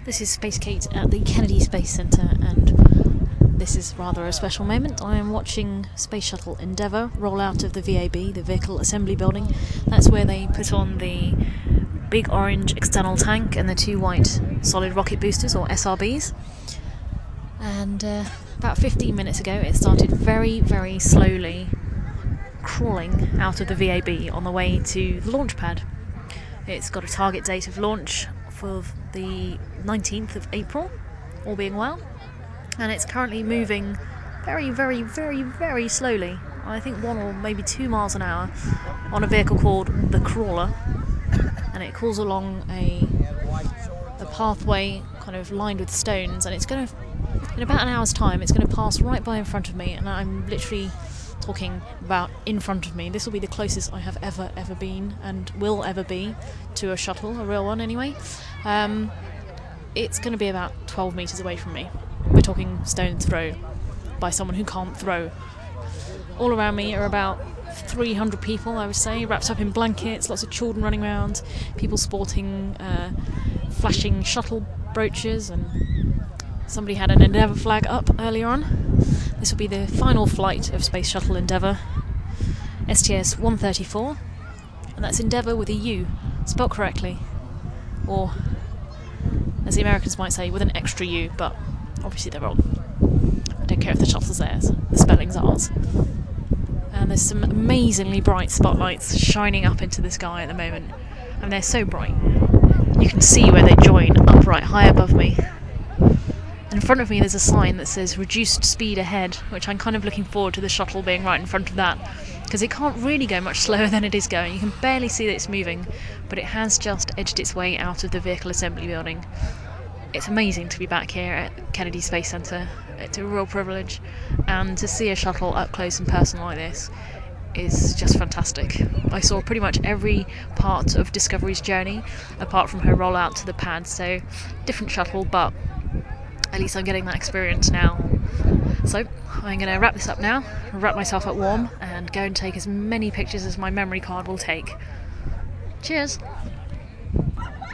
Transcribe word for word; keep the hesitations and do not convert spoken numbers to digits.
This is Space Kate at the Kennedy Space Center, and this is rather a special moment. I am watching Space Shuttle Endeavour roll out of the V A B, the Vehicle Assembly Building. That's where they put on the big orange external tank and the two white solid rocket boosters, or S R Bs. And uh, about fifteen minutes ago it started very, very slowly crawling out of the V A B on the way to the launch pad. It's got a target date of launch for the nineteenth of April, all being well, and it's currently moving very, very, very, very slowly. I think one or maybe two miles an hour on a vehicle called the Crawler, and it crawls along a a pathway kind of lined with stones, and it's going to, in about an hour's time, it's going to pass right by in front of me, and I'm literally talking about in front of me. This will be the closest I have ever, ever been, and will ever be, to a shuttle, a real one anyway. Um, it's going to be about twelve metres away from me. We're talking stone's throw by someone who can't throw. All around me are about three hundred people, I would say, wrapped up in blankets, lots of children running around, people sporting uh, flashing shuttle brooches, and somebody had an Endeavour flag up earlier on. This will be the final flight of Space Shuttle Endeavour, S T S one thirty-four, and that's Endeavour with a U, spelt correctly, or as the Americans might say, with an extra U, but obviously they're wrong. I don't care if the shuttle's theirs, the spelling's ours. And there's some amazingly bright spotlights shining up into the sky at the moment, and they're so bright you can see where they join upright high above me. In front of me there's a sign that says reduced speed ahead, which I'm kind of looking forward to the shuttle being right in front of that, because it can't really go much slower than it is going. You can barely see that it's moving, but it has just edged its way out of the Vehicle Assembly Building. It's amazing to be back here at Kennedy Space Center. It's a real privilege, and to see a shuttle up close and personal like this is just fantastic. I saw pretty much every part of Discovery's journey, apart from her rollout to the pad, so different shuttle, but at least I'm getting that experience now. So I'm going to wrap this up now, wrap myself up warm, and go and take as many pictures as my memory card will take. Cheers!